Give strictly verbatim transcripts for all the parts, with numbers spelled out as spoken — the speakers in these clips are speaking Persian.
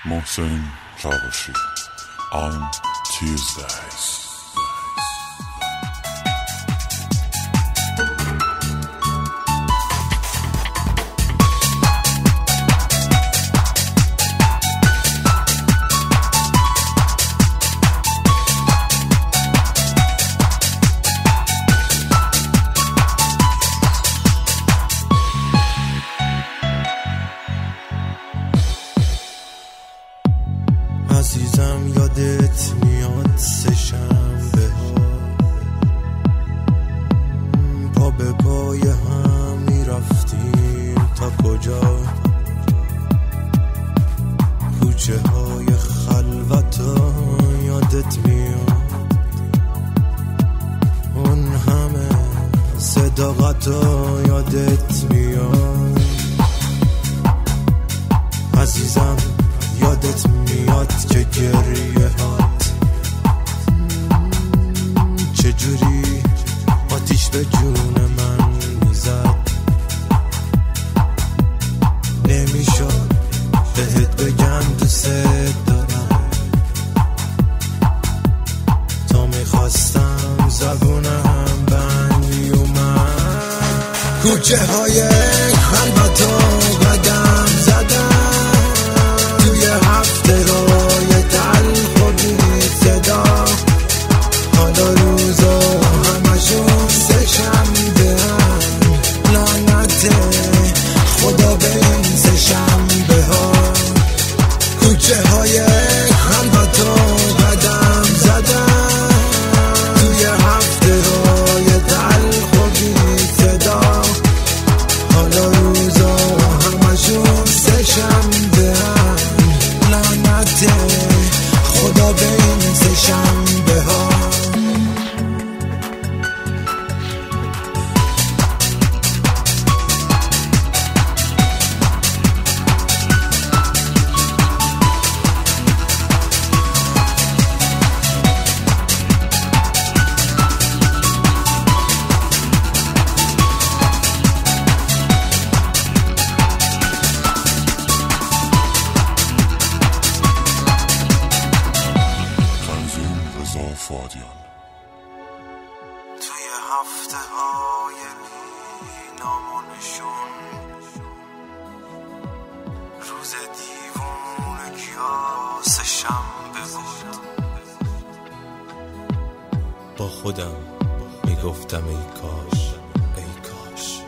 محسن چاوشی on Tuesdays. عزیزم یادت میاد سه شنبه ها پا به پای هم میرفتیم تا کجا، کوچه های خلوت ها یادت میاد، اون همه صداقت ها یادت میاد. عزیزم یادت میاد که گریه هات چجوری آتیش به جون من میزد، نمیشد بهت بگم دوست دارم تا میخواستم زبونم بند میومد. کوچه های خلوتو قدم زدم توی هفته رای تلخ و بی صدا، حالا روزا همشون سه شنبه هم، لعنت خدا به این سه شنبه ها. کوچه های خلوتو قدم زدم توی هفته رای تلخ و بی صدا، حالا روزا همشون سه شنبه هم، لعنت خدا به این سه شنبه ها. توی هفته های بی نامونشون روز دیوون کیاس شنبه بود، با خودم میگفتم ای کاش ای کاش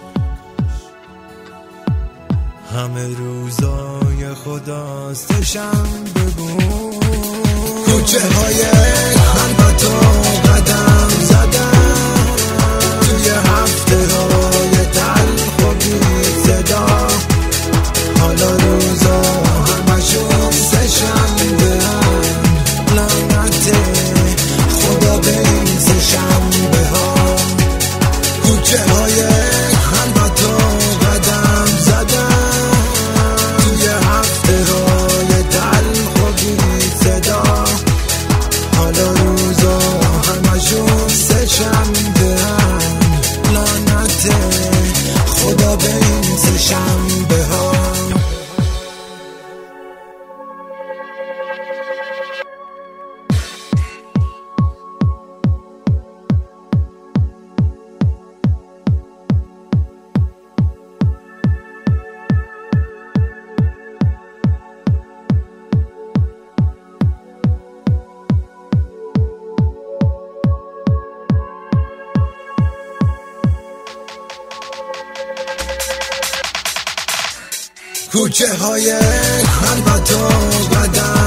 همه روزای خدا سه شنبه بود. کوچه های خلوتو قدم زدم توی هفته های تلخ و بی صدا، حالا روزا همشون سه شنبه هم، لعنت خدا به این سه شنبه ها. کوچه های خلوتو قدم زدم توی هفته های تلخ و بی صدا، حالا روزا همشون سه شنبه هم، لعنت خدا به این سه شنبه ها. کوچه های خلوتو قدم